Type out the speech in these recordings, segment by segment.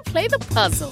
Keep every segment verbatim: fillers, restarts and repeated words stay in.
play the puzzle.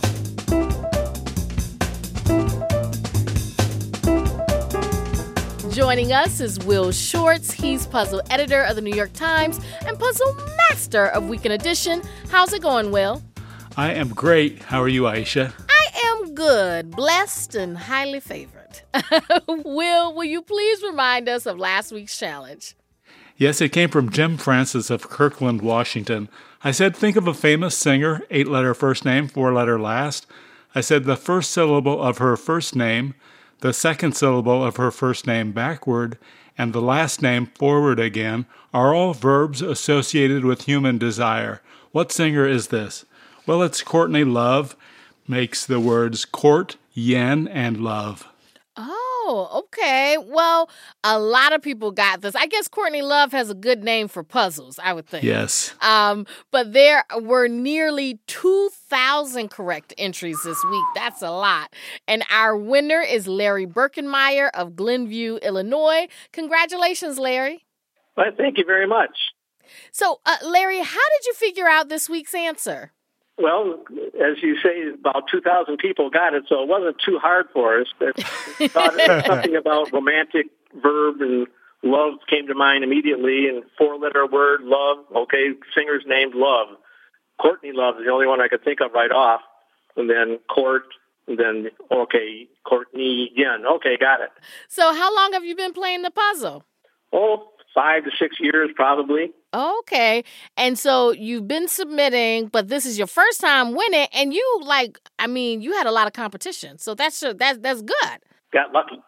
Joining us is Will Shortz. He's puzzle editor of the New York Times and puzzle master of Weekend Edition. How's it going, Will? I am great. How are you, Aisha? I am good, blessed, and highly favored. Will, will you please remind us of last week's challenge? Yes, it came from Jim Francis of Kirkland, Washington. I said, think of a famous singer, eight-letter first name, four-letter last. I said the first syllable of her first name, the second syllable of her first name backward, and the last name forward again are all verbs associated with human desire. What singer is this? Well, it's Courtney Love, makes the words court, yen, and love. Oh, okay. Well, a lot of people got this. I guess Courtney Love has a good name for puzzles, I would think. Yes. Um, but there were nearly two thousand correct entries this week. That's a lot. And our winner is Larry Birkenmeyer of Glenview, Illinois. Congratulations, Larry. Well, thank you very much. So, uh, Larry, how did you figure out this week's answer? Well, as you say, about two thousand people got it, so it wasn't too hard for us. But thought it was something about romantic verb, and love came to mind immediately, and four-letter word, love. Okay, singer's named Love. Courtney Love is the only one I could think of right off. And then Court, and then, okay, Courtney again. Okay, got it. So how long have you been playing the puzzle? Oh, five to six years probably. Okay. And so you've been submitting, but this is your first time winning, and you, like, I mean, you had a lot of competition. So that's that's that's good. Got lucky.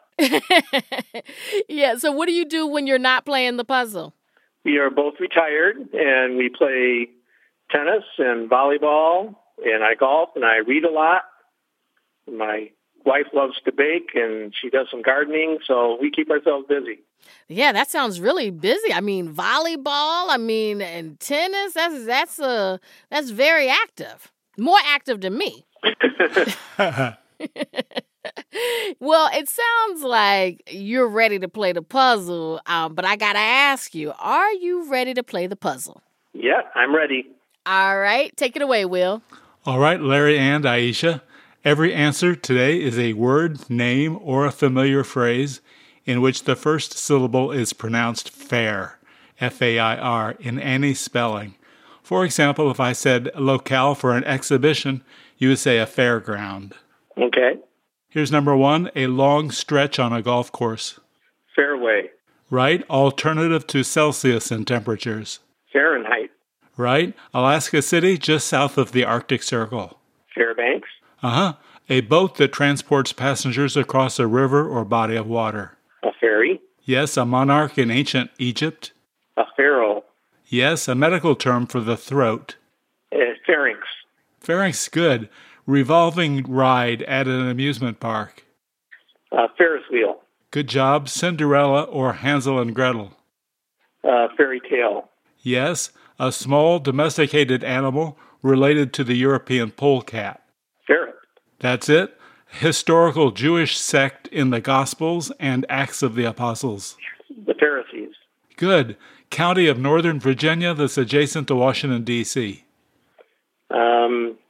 Yeah. So what do you do when you're not playing the puzzle? We are both retired, and we play tennis and volleyball, and I golf, and I read a lot. My wife loves to bake, and she does some gardening, so we keep ourselves busy. Yeah, that sounds really busy. I mean, volleyball, I mean, and tennis, that's that's uh that's very active. More active than me. Well, it sounds like you're ready to play the puzzle, um, but I got to ask you, are you ready to play the puzzle? Yeah, I'm ready. All right, take it away, Will. All right, Larry and Aisha. Every answer today is a word, name, or a familiar phrase in which the first syllable is pronounced fair, F A I R, in any spelling. For example, if I said locale for an exhibition, you would say a fairground. Okay. Here's number one, a long stretch on a golf course. Fairway. Right, alternative to Celsius in temperatures. Fahrenheit. Right, Alaska City, just south of the Arctic Circle. Fairbanks. Uh-huh, a boat that transports passengers across a river or body of water. A ferry. Yes, a monarch in ancient Egypt. A pharaoh. Yes, a medical term for the throat. Uh, pharynx. Pharynx, good. Revolving ride at an amusement park. Uh, Ferris wheel. Good job. Cinderella or Hansel and Gretel. Uh, fairy tale. Yes, a small domesticated animal related to the European polecat. Ferret. That's it. Historical Jewish sect in the Gospels and Acts of the Apostles. The Pharisees. Good. County of Northern Virginia that's adjacent to Washington, D C Um,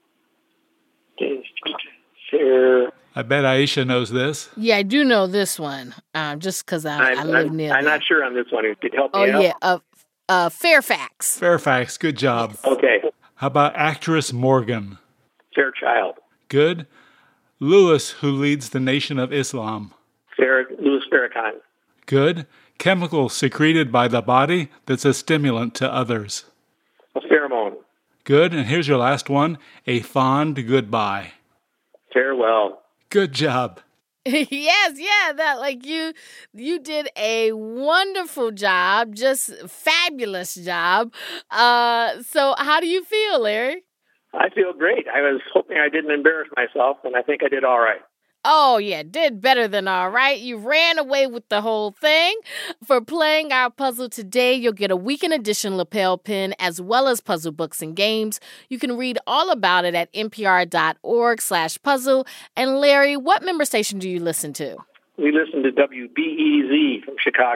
fair. I bet Aisha knows this. Yeah, I do know this one, um, just because I, I live I'm, near I'm there. not sure on this one. Could you help me Oh, out? yeah, uh, uh, Fairfax. Fairfax, good job. Okay. How about actress Morgan? Fairchild. Good. Lewis, who leads the Nation of Islam. Fair, Louis Farrakhan. Good. Chemical secreted by the body that's a stimulant to others. A pheromone. Good. And here's your last one. A fond goodbye. Farewell. Good job. Yes, yeah, that like you you did a wonderful job, just fabulous job. Uh, so how do you feel, Larry? I feel great. I was hoping I didn't embarrass myself, and I think I did all right. Oh, yeah, did better than all right. You ran away with the whole thing. For playing our puzzle today, you'll get a Weekend Edition lapel pin as well as puzzle books and games. You can read all about it at npr.org slash puzzle. And Larry, what member station do you listen to? We listen to W B E Z from Chicago.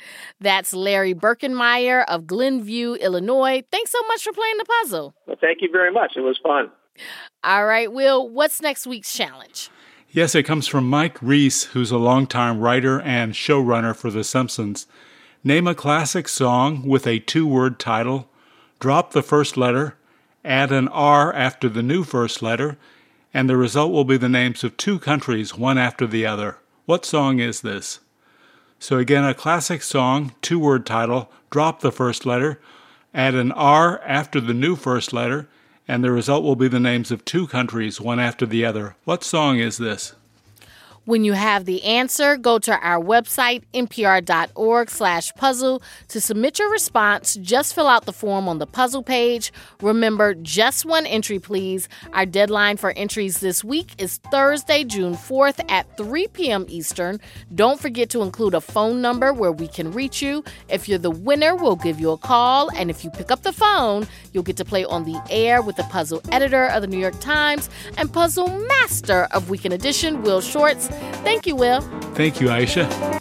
That's Larry Birkenmeyer of Glenview, Illinois. Thanks so much for playing the puzzle. Well, thank you very much. It was fun. All right, Will, what's next week's challenge? Yes, it comes from Mike Reese, who's a longtime writer and showrunner for The Simpsons. Name a classic song with a two-word title, drop the first letter, add an R after the new first letter, and the result will be the names of two countries, one after the other. What song is this? So again, a classic song, two-word title, drop the first letter, add an R after the new first letter, and the result will be the names of two countries, one after the other. What song is this? When you have the answer, go to our website, npr.org slash puzzle. To submit your response, just fill out the form on the puzzle page. Remember, just one entry, please. Our deadline for entries this week is Thursday, June fourth at three p.m. Eastern. Don't forget to include a phone number where we can reach you. If you're the winner, we'll give you a call. And if you pick up the phone, you'll get to play on the air with the puzzle editor of the New York Times and puzzle master of Weekend Edition, Will Shortz. Thank you, Will. Thank you, Aisha.